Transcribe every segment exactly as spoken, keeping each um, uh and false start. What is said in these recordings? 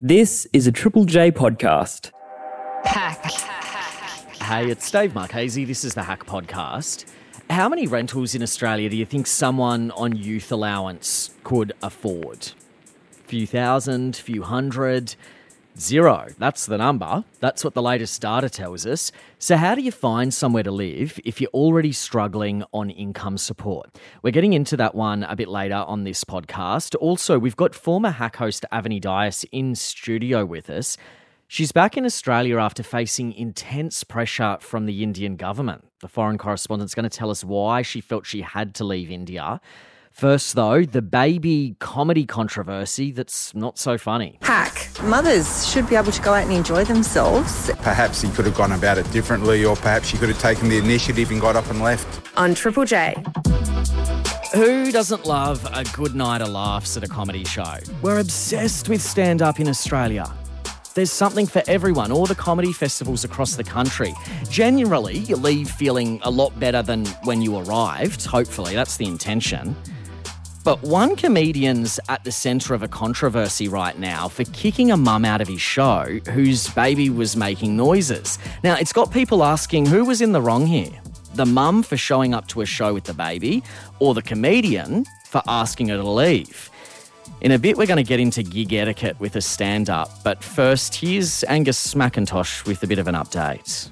This is a Triple J podcast. Hack. Hey, it's Dave Marchese. This is the Hack Podcast. How many rentals in Australia do you think someone on youth allowance could afford? Few thousand, few hundred? Zero. That's the number. That's what the latest data tells us. So how do you find somewhere to live if you're already struggling on income support? We're getting into that one a bit later on this podcast. Also, we've got former Hack host Avani Dias in studio with us. She's back in Australia after facing intense pressure from the Indian government. The foreign correspondent's going to tell us why she felt she had to leave India. First, though, the baby comedy controversy that's not so funny. Hack. Mothers should be able to go out and enjoy themselves. Perhaps he could have gone about it differently, or perhaps he could have taken the initiative and got up and left. On Triple J. Who doesn't love a good night of laughs at a comedy show? We're obsessed with stand-up in Australia. There's something for everyone, all the comedy festivals across the country. Generally, you leave feeling a lot better than when you arrived. Hopefully, that's the intention. But one comedian's at the centre of a controversy right now for kicking a mum out of his show whose baby was making noises. Now, it's got people asking who was in the wrong here? The mum for showing up to a show with the baby, or the comedian for asking her to leave? In a bit, we're going to get into gig etiquette with a stand-up. But first, here's Angus McIntosh with a bit of an update.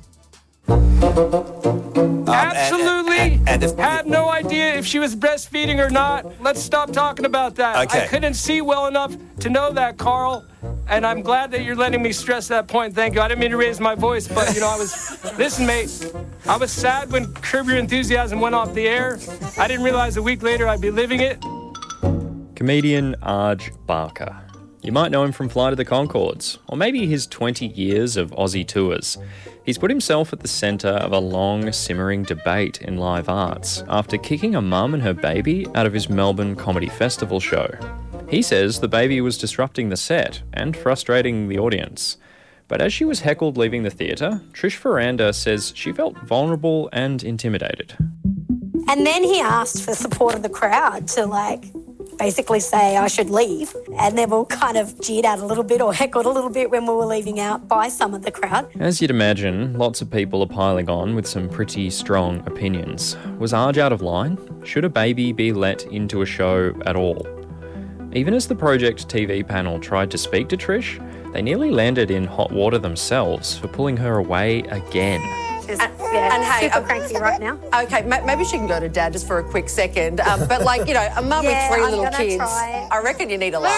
Um, Absolutely and, and, and if, had no idea if she was breastfeeding or not. Let's stop talking about that. Okay. I couldn't see well enough to know that, Carl. And I'm glad that you're letting me stress that point. Thank you. I didn't mean to raise my voice, but, you know, I was... Listen, mate, I was sad when Curb Your Enthusiasm went off the air. I didn't realize a week later I'd be living it. Comedian Arj Barker. You might know him from Flight of the Conchords, or maybe his twenty years of Aussie tours. He's put himself at the centre of a long, simmering debate in live arts after kicking a mum and her baby out of his Melbourne Comedy Festival show. He says the baby was disrupting the set and frustrating the audience. But as she was heckled leaving the theatre, Trish Ferranda says she felt vulnerable and intimidated. And then he asked for support of the crowd to, like, basically say I should leave. And they were kind of jeered out a little bit or heckled a little bit when we were leaving out by some of the crowd. As you'd imagine, lots of people are piling on with some pretty strong opinions. Was Arj out of line? Should a baby be let into a show at all? Even as the Project T V panel tried to speak to Trish, they nearly landed in hot water themselves for pulling her away again. She's, uh, yeah, and hey, super um, cranky right now. Okay, ma- maybe she can go to Dad just for a quick second. Um, but like, you know, a mum Yeah, with 3 I'm little gonna kids, try. I reckon you need a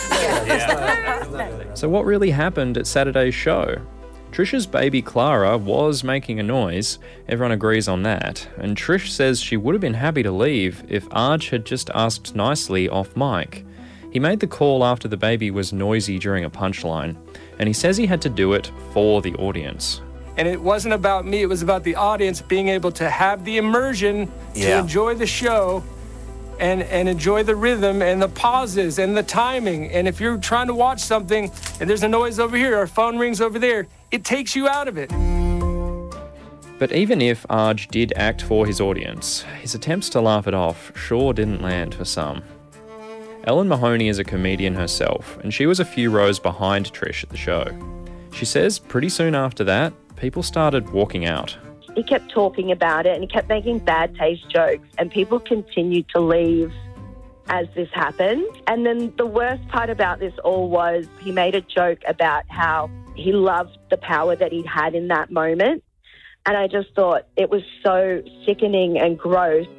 laugh. So what really happened at Saturday's show? Trish's baby Clara was making a noise, everyone agrees on that, and Trish says she would have been happy to leave if Arj had just asked nicely off mic. He made the call after the baby was noisy during a punchline, and he says he had to do it for the audience. And it wasn't about me, it was about the audience being able to have the immersion to Yeah. enjoy the show and, and enjoy the rhythm and the pauses and the timing. And if you're trying to watch something and there's a noise over here or a phone rings over there, it takes you out of it. But even if Arj did act for his audience, his attempts to laugh it off sure didn't land for some. Ellen Mahoney is a comedian herself, and she was a few rows behind Trish at the show. She says pretty soon after that, people started walking out. He kept talking about it and he kept making bad taste jokes, and people continued to leave as this happened. And then the worst part about this all was he made a joke about how he loved the power that he'd had in that moment. And I just thought it was so sickening and gross.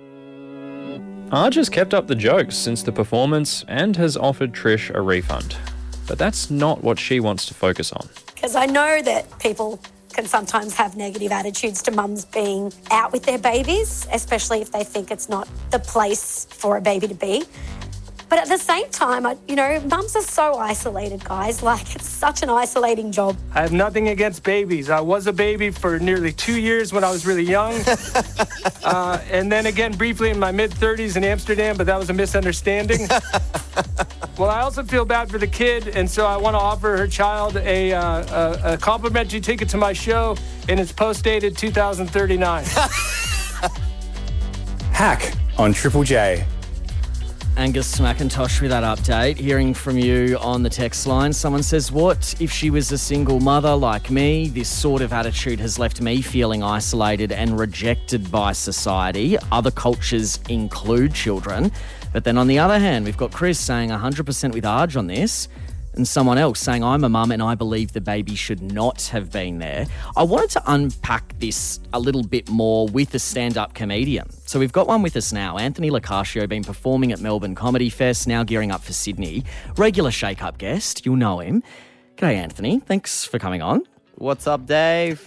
Arj has kept up the jokes since the performance and has offered Trish a refund. But that's not what she wants to focus on. Because I know that people can sometimes have negative attitudes to mums being out with their babies, especially if they think it's not the place for a baby to be. But at the same time, I, you know, mums are so isolated, guys. Like, it's such an isolating job. I have nothing against babies. I was a baby for nearly two years when I was really young. uh, and then again, briefly in my mid-thirties in Amsterdam, but that was a misunderstanding. Well, I also feel bad for the kid, and so I want to offer her child a, uh, a, a complimentary ticket to my show, and it's post-dated two thousand thirty-nine. Hack on Triple J. Angus McIntosh with that update. Hearing from you on the text line, someone says, what if she was a single mother like me? This sort of attitude has left me feeling isolated and rejected by society. Other cultures include children. But then on the other hand, we've got Chris saying one hundred percent with Arj on this, and someone else saying, I'm a mum and I believe the baby should not have been there. I wanted to unpack this a little bit more with a stand-up comedian. So we've got one with us now. Anthony Locascio, been performing at Melbourne Comedy Fest, now gearing up for Sydney. Regular shake-up guest, you'll know him. G'day, Anthony. Thanks for coming on. What's up, Dave?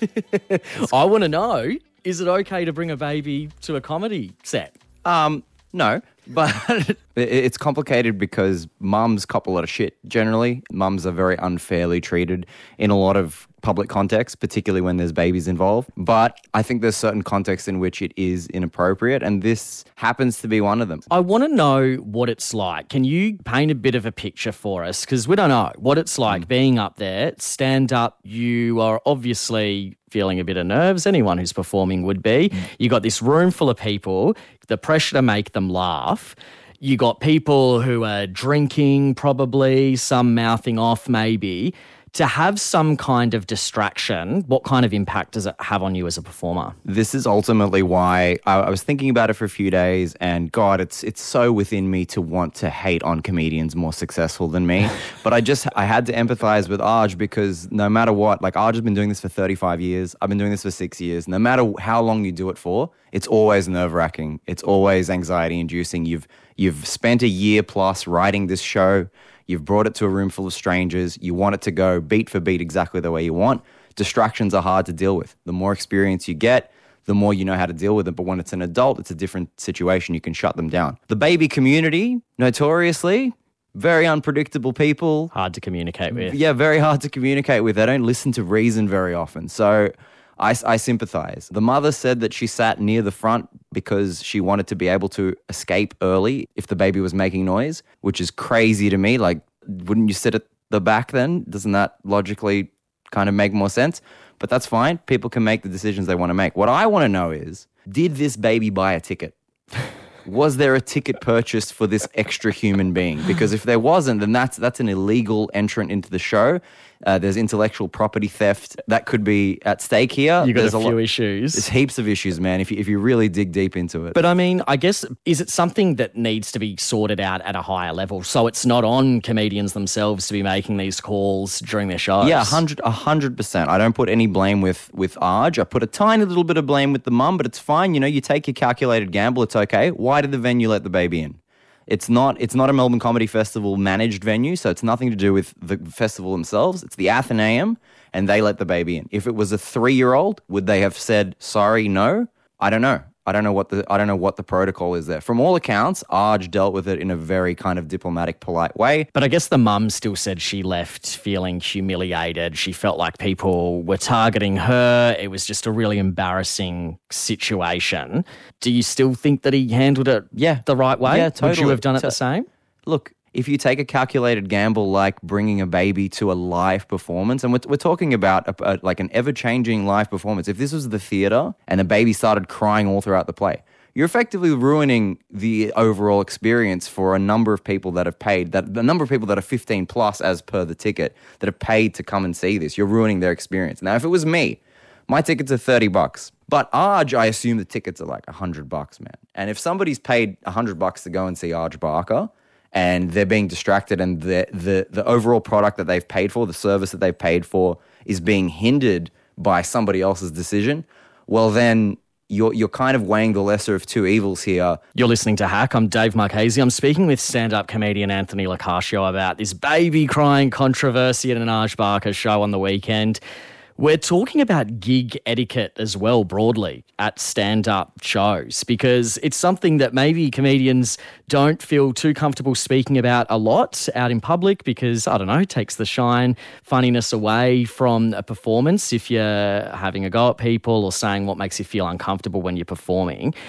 I want to know, is it okay to bring a baby to a comedy set? Um, no. But it's complicated because mums cop a lot of shit generally. Mums are very unfairly treated in a lot of public contexts, particularly when there's babies involved. But I think there's certain contexts in which it is inappropriate, and this happens to be one of them. I want to know what it's like. Can you paint a bit of a picture for us? Because we don't know what it's like mm. being up there, stand up. You are obviously feeling a bit of nerves. Anyone who's performing would be. Mm. You got this room full of people, the pressure to make them laugh. You got people who are drinking probably, some mouthing off maybe. To have some kind of distraction, what kind of impact does it have on you as a performer? This is ultimately why I, I was thinking about it for a few days, and God, it's it's so within me to want to hate on comedians more successful than me. But I just, I had to empathize with Arj because no matter what, like Arj has been doing this for thirty-five years. I've been doing this for six years. No matter how long you do it for, it's always nerve-wracking. It's always anxiety-inducing. You've You've spent a year plus writing this show. You've brought it to a room full of strangers. You want it to go beat for beat exactly the way you want. Distractions are hard to deal with. The more experience you get, the more you know how to deal with it. But when it's an adult, it's a different situation. You can shut them down. The baby community, notoriously, very unpredictable people. Hard to communicate with. Yeah, very hard to communicate with. They don't listen to reason very often. So I, I sympathize. The mother said that she sat near the front because she wanted to be able to escape early if the baby was making noise, which is crazy to me. Like, wouldn't you sit at the back then? Doesn't that logically kind of make more sense? But that's fine. People can make the decisions they want to make. What I want to know is, did this baby buy a ticket? Was there a ticket purchased for this extra human being? Because if there wasn't, then that's that's an illegal entrant into the show. Uh, there's intellectual property theft that could be at stake here. You've got there's a, a few lot, issues. There's heaps of issues, man, if you, if you really dig deep into it. But I mean, I guess, is it something that needs to be sorted out at a higher level? So it's not on comedians themselves to be making these calls during their shows? Yeah, one hundred percent. I don't put any blame with, with Arj. I put a tiny little bit of blame with the mum, but it's fine. You know, you take your calculated gamble. It's okay. Why did the venue let the baby in? It's not it's not a Melbourne Comedy Festival managed venue, so it's nothing to do with the festival themselves. It's the Athenaeum, and they let the baby in. If it was a three-year-old, would they have said, sorry, no? I don't know. I don't know what the I don't know what the protocol is there. From all accounts, Arj dealt with it in a very kind of diplomatic, polite way. But I guess the mum still said she left feeling humiliated. She felt like people were targeting her. It was just a really embarrassing situation. Do you still think that he handled it yeah. the right way? Yeah, totally. Would you have done it to- the same? Look, if you take a calculated gamble like bringing a baby to a live performance, and we're, we're talking about a, a, like an ever-changing live performance. If this was the theatre and the baby started crying all throughout the play, you're effectively ruining the overall experience for a number of people that have paid, that the number of people that are fifteen plus as per the ticket, that have paid to come and see this. You're ruining their experience. Now, if it was me, my tickets are thirty bucks. But Arj, I assume the tickets are like one hundred bucks, man. And if somebody's paid one hundred bucks to go and see Arj Barker, and they're being distracted, and the, the the overall product that they've paid for, the service that they've paid for, is being hindered by somebody else's decision, well then you're you're kind of weighing the lesser of two evils here. You're listening to Hack. I'm Dave Marchese. I'm speaking with stand-up comedian Anthony Locascio about this baby crying controversy at an Arj Barker show on the weekend. We're talking about gig etiquette as well, broadly, at stand-up shows, because it's something that maybe comedians don't feel too comfortable speaking about a lot out in public because, I don't know, it takes the shine, funniness away from a performance if you're having a go at people or saying what makes you feel uncomfortable when you're performing.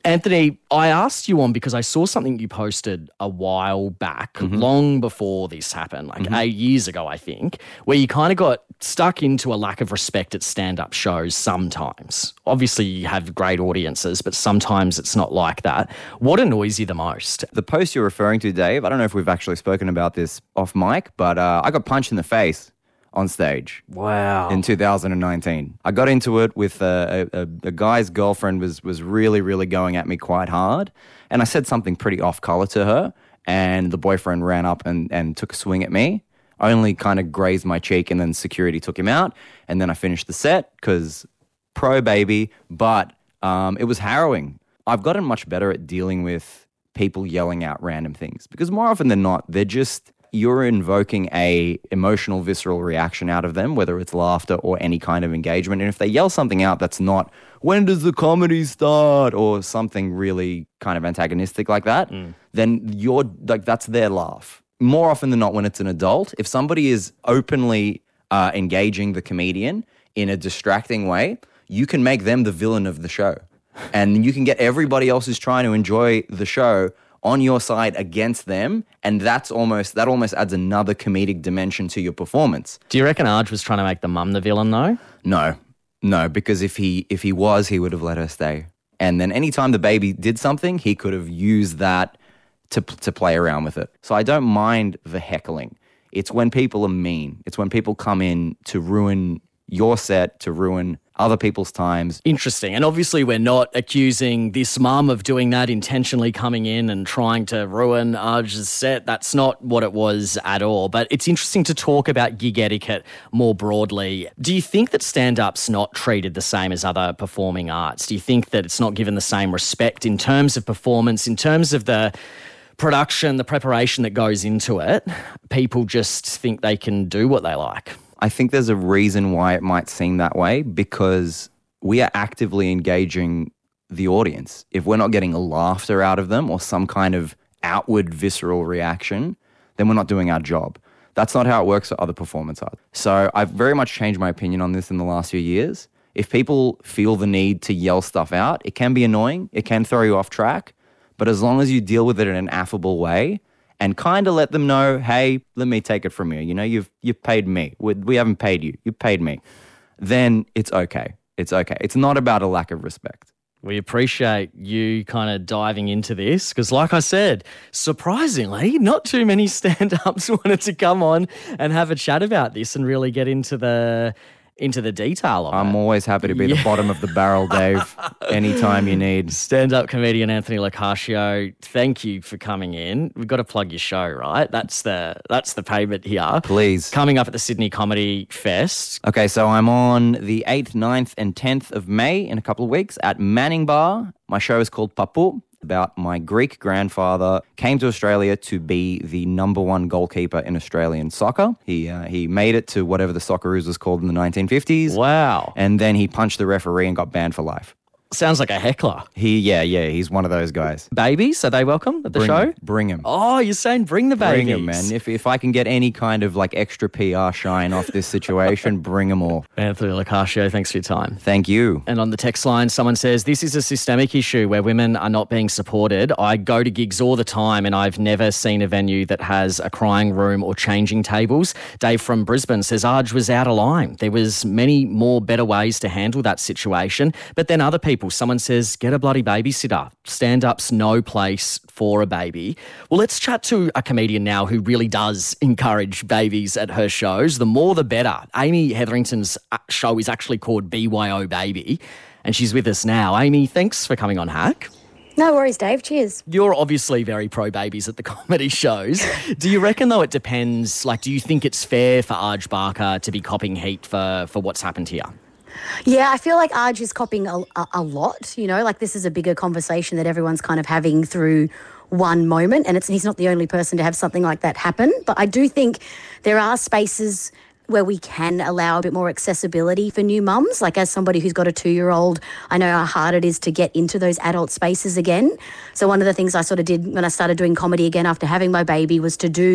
Anthony, I asked you on because I saw something you posted a while back, Mm-hmm. long before this happened, like Mhm. eight years ago, I think, where you kind of got stuck into a lack of respect at stand-up shows sometimes. Obviously, you have great audiences, but sometimes it's not like that. What annoys you the most? The post you're referring to, Dave, I don't know if we've actually spoken about this off mic, but uh, I got punched in the face on stage. Wow. In two thousand nineteen. I got into it with a, a, a guy's girlfriend was was really, really going at me quite hard. And I said something pretty off color to her. And the boyfriend ran up and, and took a swing at me. I only kind of grazed my cheek and then security took him out. And then I finished the set because pro baby, but um, it was harrowing. I've gotten much better at dealing with people yelling out random things because more often than not, they're just... you're invoking a emotional, visceral reaction out of them, whether it's laughter or any kind of engagement. And if they yell something out that's not, when does the comedy start? Or something really kind of antagonistic like that, mm. then you're like, that's their laugh. More often than not, when it's an adult, if somebody is openly uh, engaging the comedian in a distracting way, you can make them the villain of the show. And you can get everybody else who's trying to enjoy the show on your side against them, and that's almost that almost adds another comedic dimension to your performance. Do you reckon Arj was trying to make the mum the villain though? No, no, because if he if he was, he would have let her stay. And then anytime the baby did something, he could have used that to to play around with it. So I don't mind the heckling. It's when people are mean. It's when people come in to ruin your set, to ruin other people's times. Interesting. And obviously we're not accusing this mum of doing that, intentionally coming in and trying to ruin Arj's set. That's not what it was at all. But it's interesting to talk about gig etiquette more broadly. Do you think that stand-up's not treated the same as other performing arts? Do you think that it's not given the same respect in terms of performance, in terms of the production, the preparation that goes into it? People just think they can do what they like. I think there's a reason why it might seem that way, because we are actively engaging the audience. If we're not getting a laughter out of them or some kind of outward visceral reaction, then we're not doing our job. That's not how it works for other performance art. So I've very much changed my opinion on this in the last few years. If people feel the need to yell stuff out, it can be annoying, it can throw you off track, but as long as you deal with it in an affable way, and kind of let them know, hey, let me take it from you. You know, you've you've paid me. We, we haven't paid you. You've paid me. Then it's okay. It's okay. It's not about a lack of respect. We appreciate you kind of diving into this because, like I said, surprisingly, not too many stand-ups wanted to come on and have a chat about this and really get into the into the detail of I'm it. I'm always happy to be Yeah. the bottom of the barrel, Dave, anytime you need. Stand-up comedian Anthony Locascio, thank you for coming in. We've got to plug your show, right? That's the that's the payment here. Please. Coming up at the Sydney Comedy Fest. Okay, so I'm on the eighth, ninth and tenth of May in a couple of weeks at Manning Bar. My show is called Papu, about my Greek grandfather came to Australia to be the number one goalkeeper in Australian soccer. He uh, he made it to whatever the Socceroos was called in the nineteen fifties. Wow. And then he punched the referee and got banned for life. Sounds like a heckler. He, yeah, yeah, he's one of those guys. Babies, are they welcome at the Bring show? him, bring him. Oh, you're saying bring the babies. Bring him, man. If, if I can get any kind of like extra P R shine off this situation, bring them all. Anthony Locascio, thanks for your time. Thank you. And on the text line, someone says, this is a systemic issue where women are not being supported. I go to gigs all the time and I've never seen a venue that has a crying room or changing tables. Dave from Brisbane says, Arj was out of line. There was many more better ways to handle that situation. But then other people, someone says, get a bloody babysitter. Stand-up's no place for a baby. Well, let's chat to a comedian now who really does encourage babies at her shows. The more the better. Amy Hetherington's show is actually called B Y O Baby, and she's with us now. Amy, thanks for coming on Hack. No worries, Dave. Cheers. You're obviously very pro-babies at the comedy shows. Do you reckon, though, it depends, like, do you think it's fair for Arj Barker to be copping heat for, for what's happened here? Yeah, I feel like Arj is copping a, a, a lot, you know, like this is a bigger conversation that everyone's kind of having through one moment, and it's he's not the only person to have something like that happen. But I do think there are spaces where we can allow a bit more accessibility for new mums. Like as somebody who's got a two-year-old, I know how hard it is to get into those adult spaces again. So one of the things I sort of did when I started doing comedy again after having my baby was to do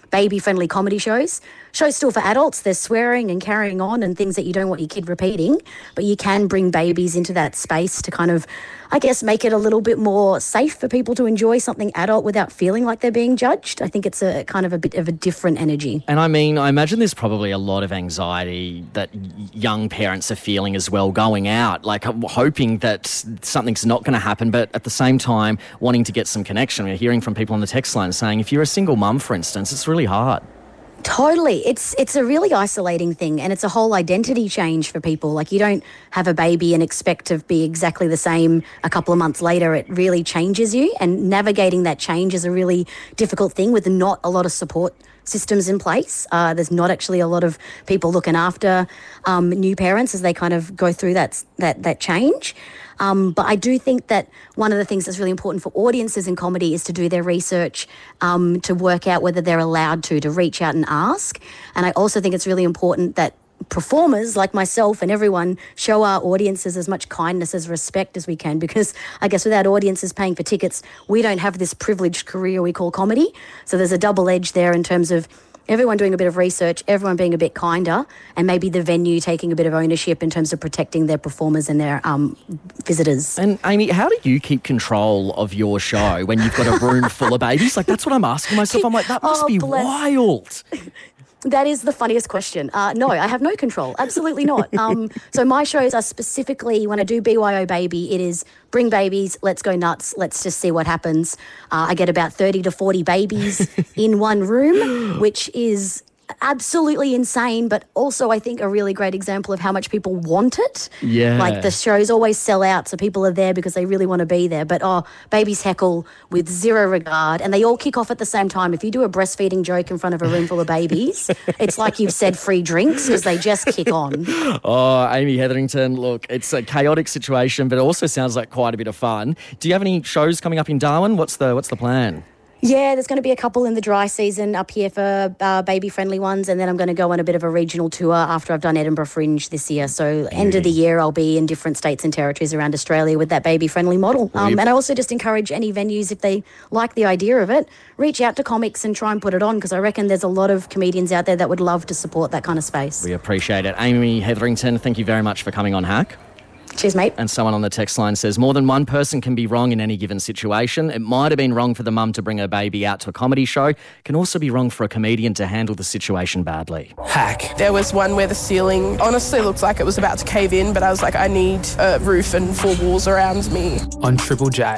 baby-friendly comedy shows. Shows still for adults. There's swearing and carrying on and things that you don't want your kid repeating, but you can bring babies into that space to kind of, I guess, make it a little bit more safe for people to enjoy something adult without feeling like they're being judged. I think it's a kind of a bit of a different energy. And I mean, I imagine there's probably a lot of anxiety that young parents are feeling as well going out, like hoping that something's not going to happen, but at the same time wanting to get some connection. We're hearing from people on the text line saying if you're a single mum, for instance, it's really hard. Totally. It's it's a really isolating thing, and it's a whole identity change for people. Like, you don't have a baby and expect to be exactly the same a couple of months later. It really changes you, and navigating that change is a really difficult thing with not a lot of support systems in place. Uh, there's not actually a lot of people looking after um, new parents as they kind of go through that that that change. Um, but I do think that one of the things that's really important for audiences in comedy is to do their research, um, to work out whether they're allowed to, to reach out and ask. And I also think it's really important that performers like myself and everyone show our audiences as much kindness as respect as we can, because I guess without audiences paying for tickets, we don't have this privileged career we call comedy. So there's a double edge there in terms of everyone doing a bit of research, everyone being a bit kinder, and maybe the venue taking a bit of ownership in terms of protecting their performers and their um, visitors. And Amy, how do you keep control of your show when you've got a room full of babies? Like, that's what I'm asking myself. I'm like, that must Oh, be bless. wild. That is the funniest question. Uh, no, I have no control. Absolutely not. Um, so my shows are specifically, when I do B Y O Baby, it is bring babies, let's go nuts, let's just see what happens. Uh, I get about thirty to forty babies in one room, which is absolutely insane, but also I think a really great example of how much people want it. Yeah. Like, the shows always sell out, so people are there because they really want to be there. But, oh, babies heckle with zero regard, and they all kick off at the same time. If you do a breastfeeding joke in front of a room full of babies, it's like you've said free drinks, because they just kick on. Oh, Amy Hetherington, look, it's a chaotic situation, but it also sounds like quite a bit of fun. Do you have any shows coming up in Darwin? What's the What's the plan? Yeah, there's going to be a couple in the dry season up here for uh, baby-friendly ones, and then I'm going to go on a bit of a regional tour after I've done Edinburgh Fringe this year. So end of the year, I'll be in different states and territories around Australia with that baby-friendly model. Well, Um, you- and I also just encourage any venues, if they like the idea of it, reach out to comics and try and put it on, because I reckon there's a lot of comedians out there that would love to support that kind of space. We appreciate it. Amy Hetherington, thank you very much for coming on Hack. Cheers, mate. And someone on the text line says, more than one person can be wrong in any given situation. It might have been wrong for the mum to bring her baby out to a comedy show. It can also be wrong for a comedian to handle the situation badly. Hack. There was one where the ceiling honestly looked like it was about to cave in, but I was like, I need a roof and four walls around me. On Triple J.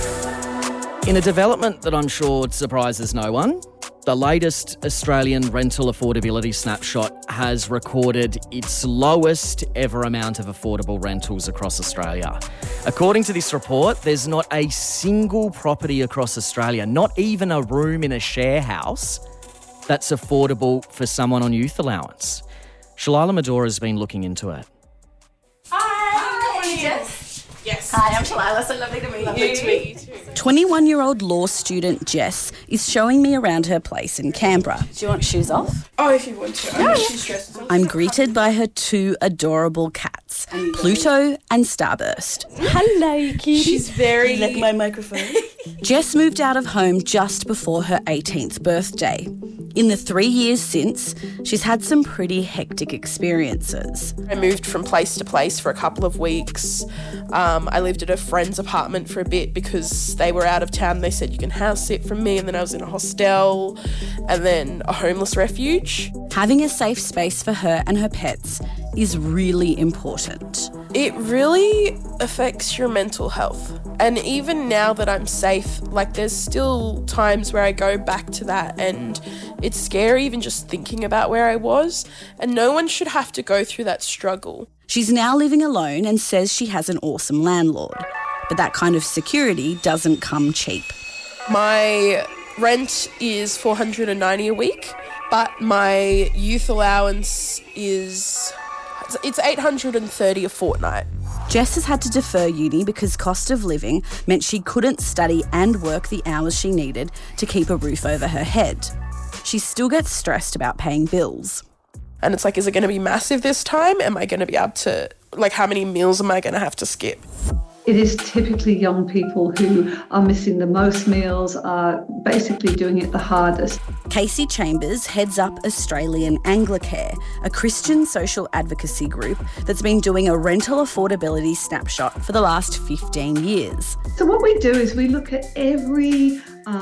In a development that I'm sure surprises no one, the latest Australian rental affordability snapshot has recorded its lowest ever amount of affordable rentals across Australia. According to this report, there's not a single property across Australia, not even a room in a share house, that's affordable for someone on youth allowance. Shalila Medora has been looking into it. Hi. Yes. Yes. Hi, I'm Shalila. So lovely to meet Lovely you. to meet you too. twenty-one-year-old law student Jess is showing me around her place in Canberra. Do you want shoes off? Oh, if you want to. I'm actually stressed. I'm greeted by her two adorable cats, Pluto and Starburst. Hello, cutie. She's very... Like my microphone. Jess moved out of home just before her eighteenth birthday. In the three years since, she's had some pretty hectic experiences. I moved from place to place for a couple of weeks. Um, I lived at a friend's apartment for a bit because they were out of town. They said you can house sit from me, and then I was in a hostel and then a homeless refuge. Having a safe space for her and her pets is really important. It really affects your mental health. And even now that I'm safe, like, there's still times where I go back to that, and it's scary even just thinking about where I was. And no one should have to go through that struggle. She's now living alone and says she has an awesome landlord. But that kind of security doesn't come cheap. My rent is four hundred ninety dollars a week, but my youth allowance is... it's eight hundred thirty dollars a fortnight. Jess has had to defer uni because cost of living meant she couldn't study and work the hours she needed to keep a roof over her head. She still gets stressed about paying bills. And it's like, is it going to be massive this time? Am I going to be able to, like, how many meals am I going to have to skip? It is typically young people who are missing the most meals, are basically doing it the hardest. Casey Chambers heads up Australian Anglicare, a Christian social advocacy group that's been doing a rental affordability snapshot for the last fifteen years. So what we do is we look at every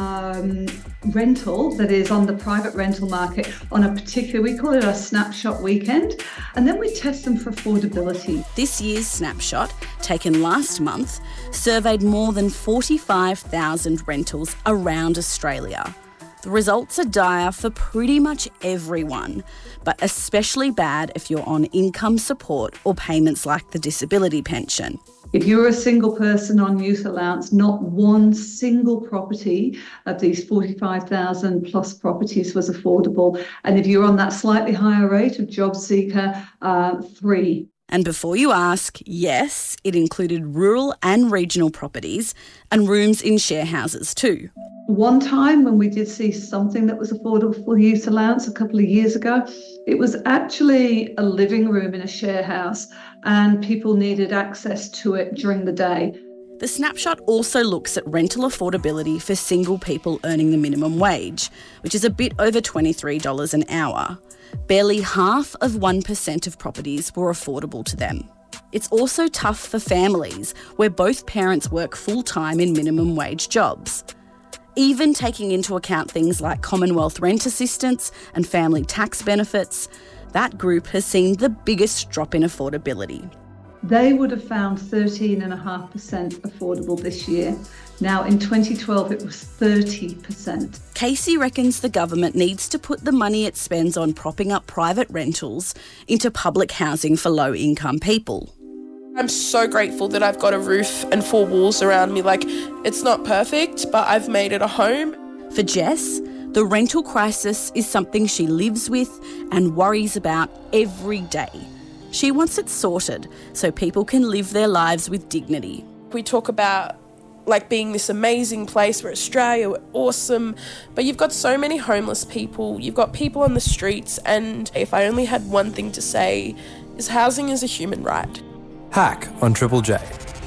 um, rental that is on the private rental market on a particular, we call it a snapshot weekend, and then we test them for affordability. This year's snapshot, taken last month, surveyed more than forty-five thousand rentals around Australia. The results are dire for pretty much everyone, but especially bad if you're on income support or payments like the disability pension. If you're a single person on youth allowance, not one single property of these forty-five thousand plus properties was affordable. And if you're on that slightly higher rate of job seeker, uh, three. And before you ask, yes, it included rural and regional properties and rooms in share houses too. One time when we did see something that was affordable for youth allowance a couple of years ago, it was actually a living room in a share house and people needed access to it during the day. The snapshot also looks at rental affordability for single people earning the minimum wage, which is a bit over twenty-three dollars an hour. Barely half of one percent of properties were affordable to them. It's also tough for families where both parents work full-time in minimum wage jobs. Even taking into account things like Commonwealth rent assistance and family tax benefits, that group has seen the biggest drop in affordability. They would have found thirteen point five percent affordable this year. Now, in twenty twelve, it was thirty percent. Casey reckons the government needs to put the money it spends on propping up private rentals into public housing for low-income people. I'm so grateful that I've got a roof and four walls around me. Like, it's not perfect, but I've made it a home. For Jess, the rental crisis is something she lives with and worries about every day. She wants it sorted so people can live their lives with dignity. We talk about like being this amazing place, we're Australia, we're awesome, but you've got so many homeless people, you've got people on the streets, and if I only had one thing to say, is housing is a human right. Hack on Triple J.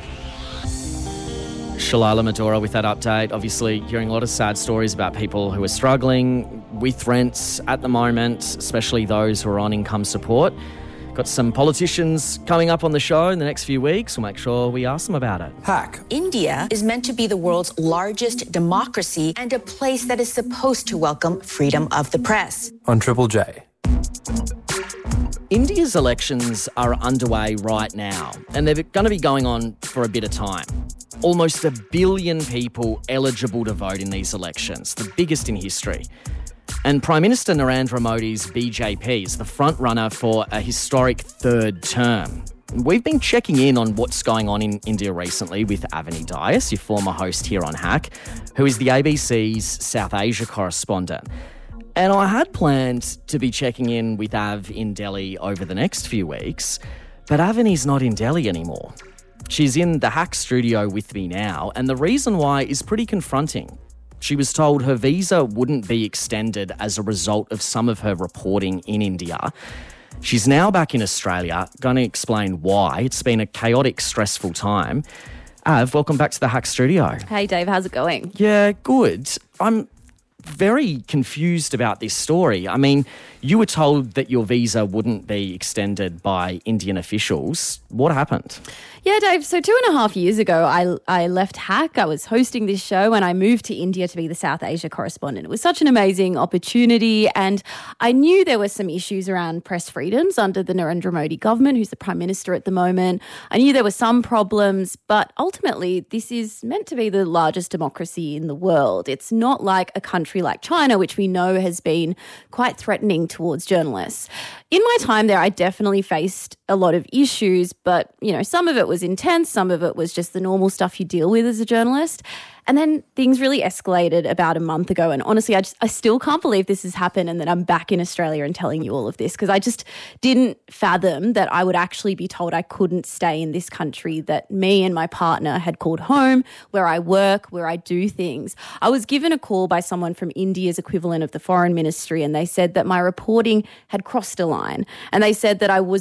Shalala Medora with that update. Obviously, hearing a lot of sad stories about people who are struggling with rents at the moment, especially those who are on income support. Got some politicians coming up on the show in the next few weeks. We'll make sure we ask them about it. Hack. India is meant to be the world's largest democracy and a place that is supposed to welcome freedom of the press. On Triple J. India's elections are underway right now, and they're going to be going on for a bit of time. Almost a billion people eligible to vote in these elections, the biggest in history. And Prime Minister Narendra Modi's B J P is the front runner for a historic third term. We've been checking in on what's going on in India recently with Avani Dias, your former host here on Hack, who is the A B C's South Asia correspondent. And I had planned to be checking in with Av in Delhi over the next few weeks, but Avani's not in Delhi anymore. She's in the Hack studio with me now, and the reason why is pretty confronting. She was told her visa wouldn't be extended as a result of some of her reporting in India. She's now back in Australia, going to explain why. It's been a chaotic, stressful time. Av, welcome back to the Hack studio. Hey, Dave, how's it going? Yeah, good. I'm very confused about this story. I mean, you were told that your visa wouldn't be extended by Indian officials. What happened? Yeah, Dave, so two and a half years ago, I, I left Hack. I was hosting this show and I moved to India to be the South Asia correspondent. It was such an amazing opportunity, and I knew there were some issues around press freedoms under the Narendra Modi government, who's the Prime Minister at the moment. I knew there were some problems, but ultimately this is meant to be the largest democracy in the world. It's not like a country like China, which we know has been quite threatening towards journalists. In my time there, I definitely faced a lot of issues, but, you know, some of it was intense, some of it was just the normal stuff you deal with as a journalist. And then things really escalated about a month ago. And honestly, I just I still can't believe this has happened and that I'm back in Australia and telling you all of this, because I just didn't fathom that I would actually be told I couldn't stay in this country that me and my partner had called home, where I work, where I do things. I was given a call by someone from India's equivalent of the Foreign Ministry, and they said that my reporting had crossed a line. And they said that I was not allowed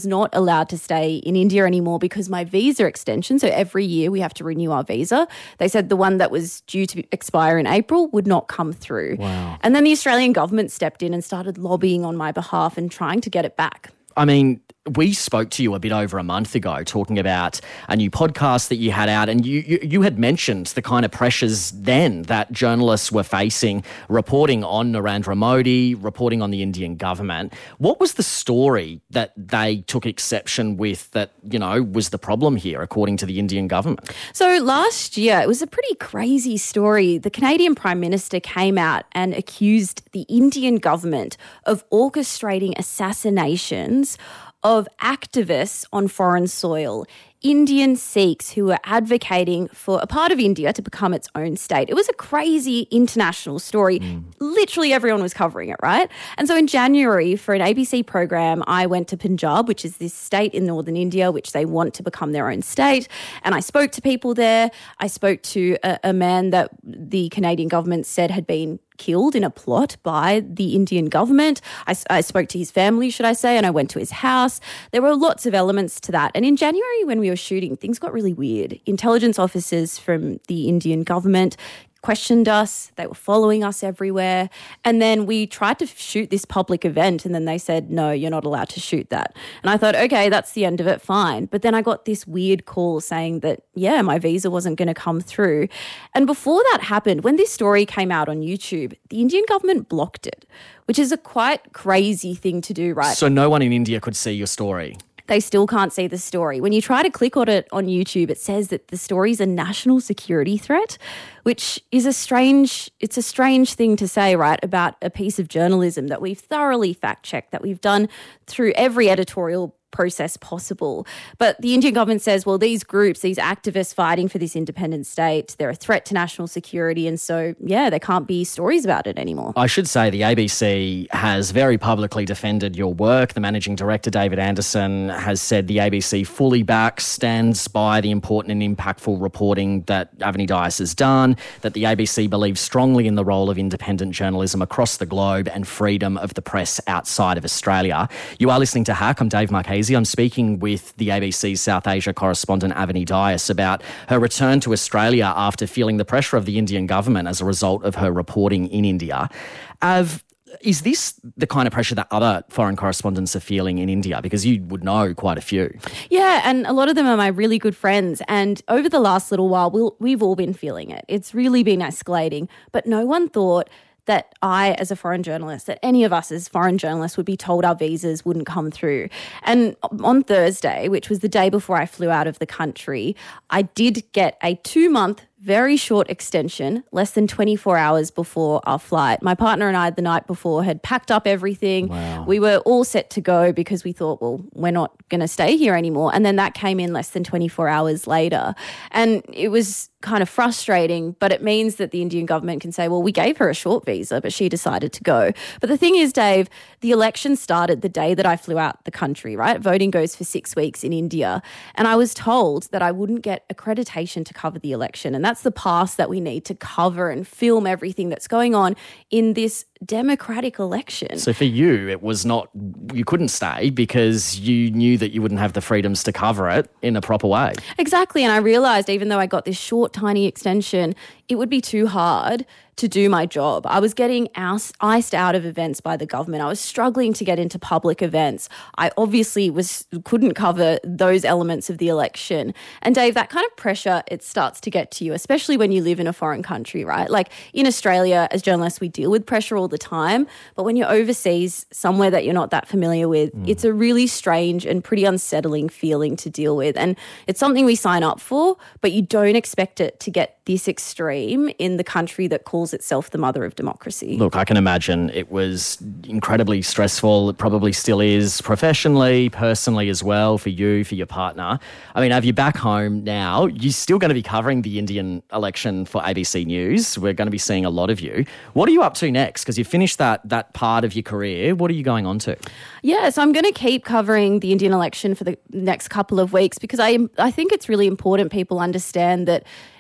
allowed to stay in India anymore because my visa extension, so every year we have to renew our visa, they said the one that was due to expire in April would not come through. Wow. And then the Australian government stepped in and started lobbying on my behalf and trying to get it back. I mean, we spoke to you a bit over a month ago talking about a new podcast that you had out, and you, you, you had mentioned the kind of pressures then that journalists were facing reporting on Narendra Modi, reporting on the Indian government. What was the story that they took exception with that, you know, was the problem here, according to the Indian government? So last year, it was a pretty crazy story. The Canadian Prime Minister came out and accused the Indian government of orchestrating assassinations of activists on foreign soil, Indian Sikhs who were advocating for a part of India to become its own state. It was a crazy international story. Mm. Literally everyone was covering it, right? And so in January, for an A B C program, I went to Punjab, which is this state in northern India, which they want to become their own state. And I spoke to people there. I spoke to a, a man that the Canadian government said had been killed in a plot by the Indian government. I, I spoke to his family, should I say, and I went to his house. There were lots of elements to that. And in January, when we were shooting, things got really weird. Intelligence officers from the Indian government questioned us. They were following us everywhere. And then we tried to shoot this public event, and then they said, no, you're not allowed to shoot that. And I thought, okay, that's the end of it, fine. But then I got this weird call saying that, yeah, my visa wasn't going to come through. And before that happened, when this story came out on YouTube, the Indian government blocked it, which is a quite crazy thing to do, right? So no one in India could see your story? They still can't see the story. When you try to click on it on YouTube, it says that the story is a national security threat, which is a strange, it's a strange thing to say, right, about a piece of journalism that we've thoroughly fact-checked, that we've done through every editorial process possible. But the Indian government says, well, these groups, these activists fighting for this independent state, they're a threat to national security. And so, yeah, there can't be stories about it anymore. I should say the A B C has very publicly defended your work. The managing director, David Anderson, has said the A B C fully backs, stands by the important and impactful reporting that Avani Dias has done, that the A B C believes strongly in the role of independent journalism across the globe and freedom of the press outside of Australia. You are listening to Hack. I'm Dave Marchese. I'm speaking with the A B C's South Asia correspondent Avani Dias about her return to Australia after feeling the pressure of the Indian government as a result of her reporting in India. Av, is this the kind of pressure that other foreign correspondents are feeling in India? Because you would know quite a few. Yeah, and a lot of them are my really good friends. And over the last little while, we'll, we've all been feeling it. It's really been escalating. But no one thought that I, as a foreign journalist, that any of us as foreign journalists would be told our visas wouldn't come through. And on Thursday, which was the day before I flew out of the country, I did get a two-month very short extension, less than twenty-four hours before our flight. My partner and I, the night before, had packed up everything. Wow. We were all set to go because we thought, well, we're not going to stay here anymore. And then that came in less than twenty-four hours later. And it was kind of frustrating, but it means that the Indian government can say, well, we gave her a short visa, but she decided to go. But the thing is, Dave, the election started the day that I flew out the country, right? Voting goes for six weeks in India. And I was told that I wouldn't get accreditation to cover the election. And that's the pass that we need to cover and film everything that's going on in this democratic election. So for you, it was not, you couldn't stay because you knew that you wouldn't have the freedoms to cover it in a proper way. Exactly. And I realised even though I got this short, tiny extension, it would be too hard to do my job. I was getting iced out of events by the government. I was struggling to get into public events. I obviously was couldn't cover those elements of the election. And Dave, that kind of pressure, it starts to get to you, especially when you live in a foreign country, right? Like in Australia, as journalists, we deal with pressure all the time. But when you're overseas, somewhere that you're not that familiar with, mm. it's a really strange and pretty unsettling feeling to deal with. And it's something we sign up for, but you don't expect it to get this extreme in the country that calls itself the mother of democracy. Look, I can imagine it was incredibly stressful. It probably still is professionally, personally as well, for you, for your partner. I mean, have you back home now? You're still going to be covering the Indian election for A B C News. We're going to be seeing a lot of you. What are you up to next? Because you finished that that part of your career. What are you going on to? Yeah, so I'm going to keep covering the Indian election for the next couple of weeks because I I think it's really important people understand that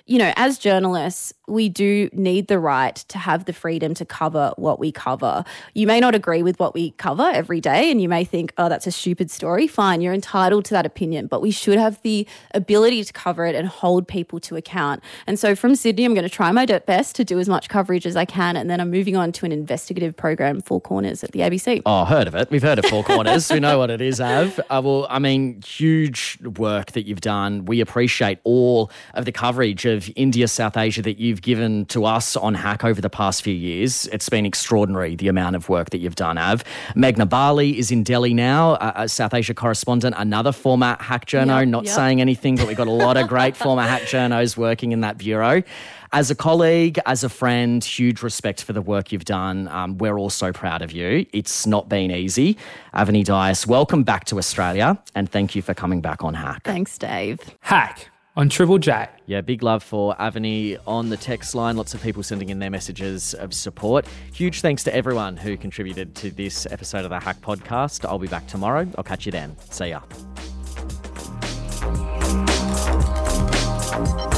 you know, as journalists, we do need the right to have the freedom to cover what we cover. You may not agree with what we cover every day and you may think, oh, that's a stupid story. Fine, you're entitled to that opinion, but we should have the ability to cover it and hold people to account. And so from Sydney, I'm going to try my best to do as much coverage as I can, and then I'm moving on to an investigative program, Four Corners, at the A B C. Oh, heard of it. We've heard of Four Corners. We know what it is, Av. Uh, well, I mean, huge work that you've done. We appreciate all of the coverage of India, South Asia that you've given to us on Hack over the past few years. It's been extraordinary, the amount of work that you've done, Av. Meghna Bali is in Delhi now, a, a South Asia correspondent, another former Hack journo, Yep, not yep. saying anything, but we've got a lot of great former Hack journos working in that bureau. As a colleague, as a friend, huge respect for the work you've done. Um, we're all so proud of you. It's not been easy. Avani Dias, welcome back to Australia, and thank you for coming back on Hack. Thanks, Dave. Hack on Triple J. Yeah, big love for Avani on the text line. Lots of people sending in their messages of support. Huge thanks to everyone who contributed to this episode of the Hack podcast. I'll be back tomorrow. I'll catch you then. See ya.